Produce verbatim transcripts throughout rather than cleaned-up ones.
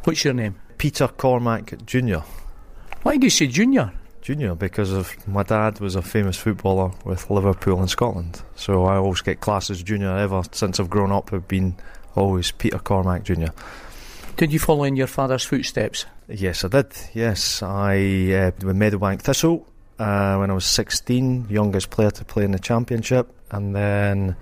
What's your name? Peter Cormack Junior Why do you say Junior? Junior, because of my dad was a famous footballer with Liverpool in Scotland. So I always get classed as Junior ever since I've grown up. I've been always Peter Cormack Junior Did you follow in your father's footsteps? Yes, I did. Yes, I uh, with Meadowbank Thistle uh, when I was sixteen, youngest player to play in the Championship, and then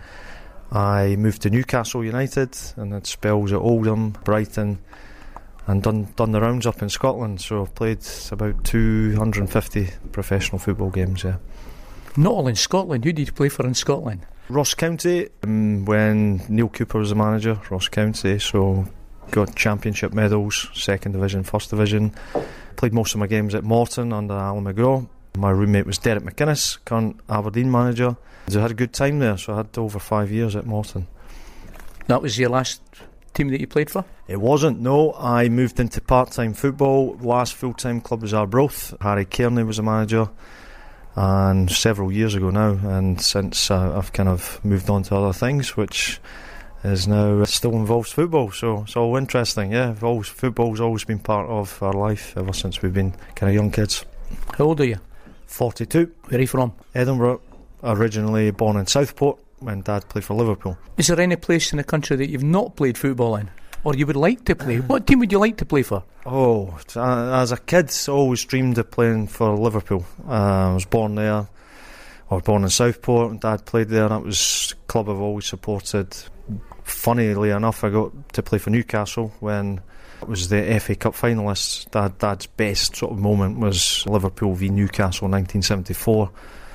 I moved to Newcastle United and had spells at Oldham, Brighton, and done done the rounds up in Scotland. So I've played about two hundred fifty professional football games. Yeah, not all in Scotland. Who did you play for in Scotland? Ross County, um, when Neil Cooper was the manager. Ross County, so. Got championship medals, second division, first division. Played most of my games at Morton under Alan McGraw. My roommate was Derek McInnes, current Aberdeen manager. So I had a good time there, so I had over five years at Morton. That was your last team that you played for? It wasn't, no. I moved into part-time football. Last full-time club was Arbroath. Harry Kearney was the manager, and several years ago now. And since uh, I've kind of moved on to other things, which is now still involves football, so it's all interesting. Yeah, always, football's always been part of our life ever since we've been kind of young kids. How old are you? forty-two. Where are you from? Edinburgh. Originally born in Southport when Dad played for Liverpool. Is there any place in the country that you've not played football in, or you would like to play? What team would you like to play for? Oh, as a kid, I always dreamed of playing for Liverpool. Uh, I was born there. I was born in Southport and Dad played there. That was a club I've always supported. Funnily enough, I got to play for Newcastle when it was the F A Cup finalists. Dad, Dad's best sort of moment was Liverpool v Newcastle in nineteen seventy-four.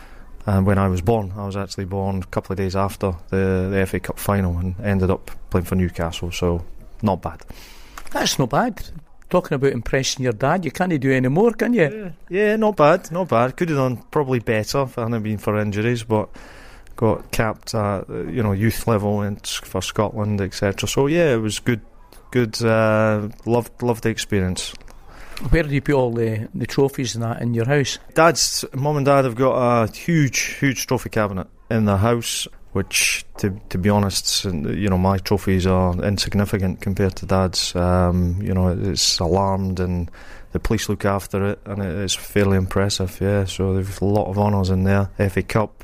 And when I was born, I was actually born a couple of days after the, the F A Cup final and ended up playing for Newcastle, so not bad. That's not bad. Talking about impressing your dad, you can't do any more, can you? Yeah, yeah, not bad, not bad. Could have done probably better if it hadn't been for injuries, but got capped at you know youth level and for Scotland, et cetera. So yeah, it was good. Good. Uh, loved loved the experience. Where do you put all the the trophies and that in your house? Dad's mum and Dad have got a huge, huge trophy cabinet in the house, which, to to be honest, you know, my trophies are insignificant compared to Dad's. Um, you know, it's alarmed and the police look after it, and it's fairly impressive. Yeah, so there's a lot of honours in there. F A Cup.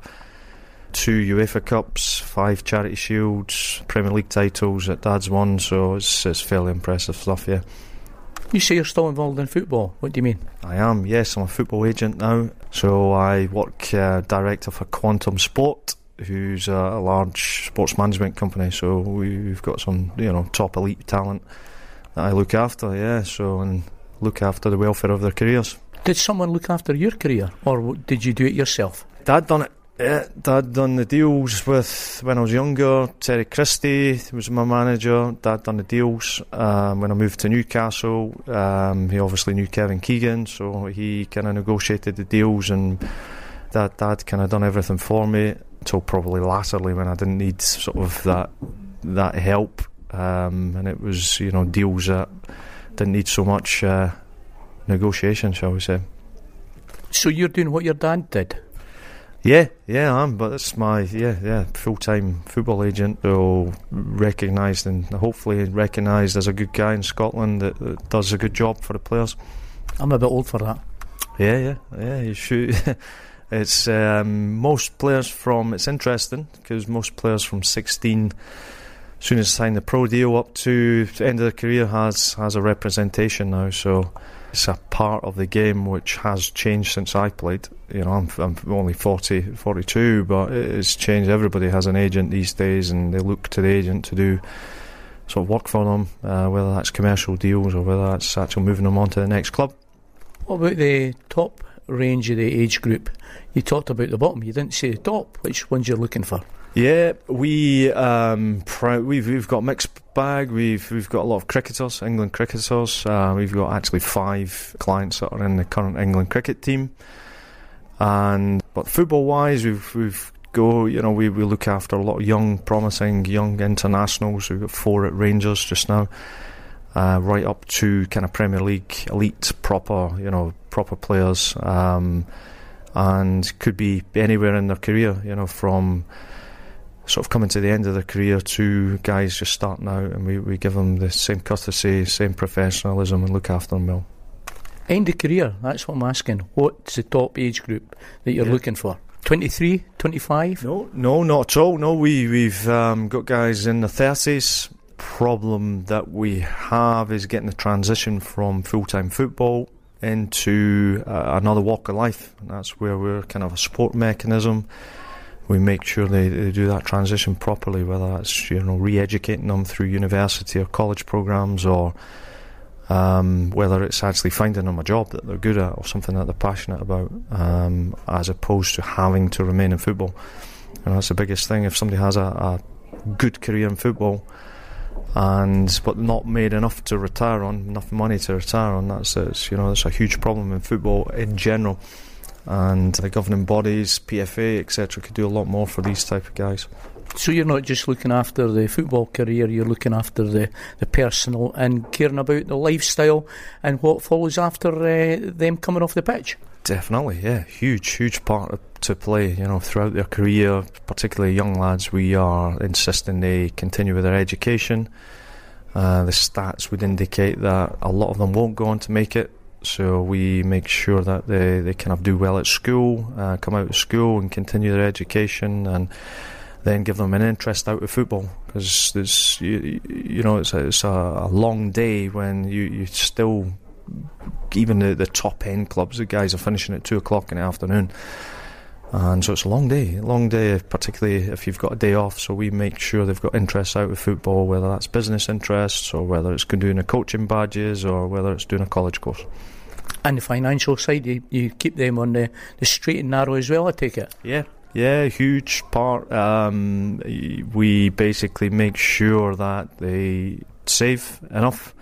Two UEFA Cups, five Charity Shields, Premier League titles that Dad's won, so it's, it's fairly impressive stuff, yeah. You say you're still involved in football. What do you mean? I am, yes. I'm a football agent now. So I work uh, director for Quantum Sport, who's a, a large sports management company. So we've got some, you know, top elite talent that I look after, yeah. So and look after the welfare of their careers. Did someone look after your career, or did you do it yourself? Dad done it. Yeah, Dad done the deals with when I was younger. Terry Christie was my manager. Dad done the deals um, when I moved to Newcastle. Um, he obviously knew Kevin Keegan, so he kind of negotiated the deals, and Dad, Dad kind of done everything for me until probably latterly when I didn't need sort of that that help, um, and it was you know deals that didn't need so much uh, negotiation, shall we say. So you're doing what your dad did? Yeah, yeah, I am, but it's my, yeah, yeah, full-time football agent, so recognised and hopefully recognised as a good guy in Scotland that, that does a good job for the players. I'm a bit old for that. Yeah, yeah, yeah, you should. It's, um, most players from, it's interesting, because most players from sixteen, as soon as they sign the pro deal up to the end of their career, has, has a representation now, so it's a part of the game which has changed since I played. You know, I'm, I'm only forty, forty-two, but it's changed. Everybody has an agent these days, and they look to the agent to do sort of work for them, uh, whether that's commercial deals or whether that's actually moving them on to the next club. What about the top range of the age group? You talked about the bottom, you didn't say the top. Which ones you're looking for? Yeah, we um, pr- we've we've got a mixed bag. We've we've got a lot of cricketers, England cricketers. Uh, we've got actually five clients that are in the current England cricket team. And but football wise, we've we've go. You know, we, we look after a lot of young, promising young internationals. We've got four at Rangers just now, uh, right up to kind of Premier League elite, proper you know proper players, um, and could be anywhere in their career. You know, from sort of coming to the end of their career to guys just starting out, and we, we give them the same courtesy, same professionalism, and look after them well. End of career, that's what I'm asking. What's the top age group that you're yeah. looking for? twenty-three, twenty-five? No, no, not at all. No, we, we've um, got guys in the thirties. Problem that we have is getting the transition from full-time football into uh, another walk of life, and that's where we're kind of a support mechanism. We make sure they, they do that transition properly, whether that's, you know, re-educating them through university or college programs, or um, whether it's actually finding them a job that they're good at or something that they're passionate about, um, as opposed to having to remain in football. And that's the biggest thing. If somebody has a, a good career in football, and but not made enough to retire on, enough money to retire on, that's it's, you know, that's a huge problem in football in general. And the governing bodies, P F A, et cetera, could do a lot more for these type of guys. So you're not just looking after the football career, you're looking after the, the personal and caring about the lifestyle and what follows after uh, them coming off the pitch? Definitely, yeah. Huge, huge part to play, you know, throughout their career, particularly young lads. We are insisting they continue with their education. Uh, the stats would indicate that a lot of them won't go on to make it. So we make sure that they, they kind of do well at school, uh, come out of school and continue their education, and then give them an interest out of football, because there's you, you know it's a, it's a, a long day when you, you still, even the, the top end clubs, the guys are finishing at two o'clock in the afternoon, and so it's a long day, long day, particularly if you've got a day off. So we make sure they've got interests out of football, whether that's business interests or whether it's doing a coaching badges or whether it's doing a college course. And the financial side, you, you keep them on the, the straight and narrow as well, I take it? Yeah, yeah, huge part. Um, we basically make sure that they save enough.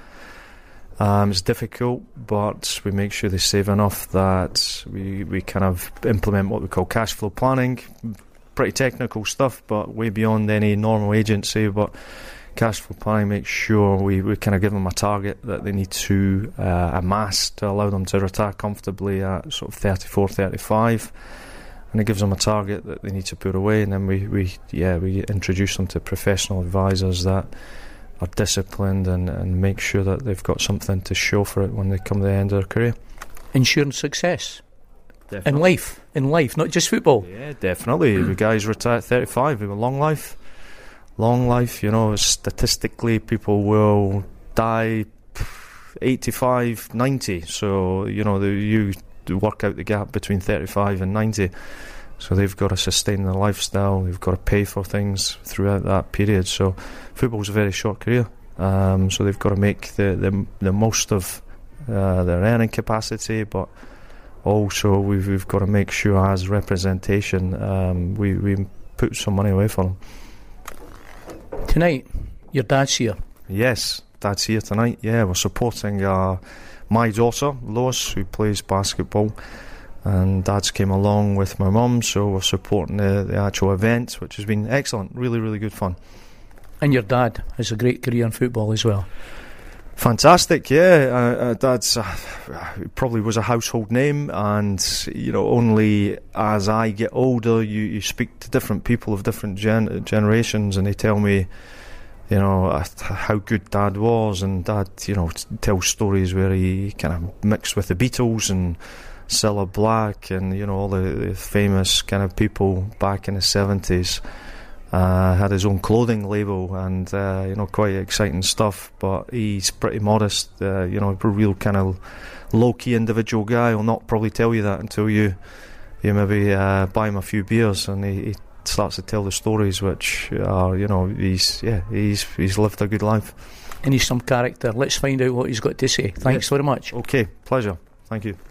Um, it's difficult, but we make sure they save enough that we, we kind of implement what we call cash flow planning. Pretty technical stuff, but way beyond any normal agency. But cash flow planning makes sure we, we kind of give them a target that they need to uh, amass to allow them to retire comfortably at sort of thirty-four, thirty-five. And it gives them a target that they need to put away, and then we, we yeah we introduce them to professional advisors that are disciplined and, and make sure that they've got something to show for it when they come to the end of their career. Ensuring success. Definitely. In life, in life, not just football. Yeah, definitely. The guys retire at thirty-five, they have a long life. Long life, you know, statistically people will die eighty-five, ninety, so, you know, the, you work out the gap between thirty-five and ninety. So they've got to sustain their lifestyle, they've got to pay for things throughout that period. So football's a very short career, um, so they've got to make the, the, the most of uh, their earning capacity, but also we've, we've got to make sure as representation um, we, we put some money away for them. Tonight, your dad's here. Yes, dad's here tonight, yeah. We're supporting uh, my daughter, Lois, who plays basketball. And dad's came along with my mum, so we're supporting the, the actual event, which has been excellent, really, really good fun. And your dad has a great career in football as well. Fantastic, yeah. Uh, uh, dad's uh, probably was a household name, and you know, only as I get older, you, you speak to different people of different gen- generations, and they tell me, you know, uh, how good dad was, and dad, you know, t- tells stories where he kind of mixed with the Beatles and Cilla Black and, you know, all the, the famous kind of people back in the seventies. Uh, had his own clothing label and, uh, you know, quite exciting stuff, but he's pretty modest, uh, you know, a real kind of low-key individual guy. He'll not probably tell you that until you you maybe uh, buy him a few beers, and he, he starts to tell the stories, which are, you know, he's, yeah, he's, he's lived a good life. And he's some character. Let's find out what he's got to say. Thanks yeah. very much. Okay, pleasure. Thank you.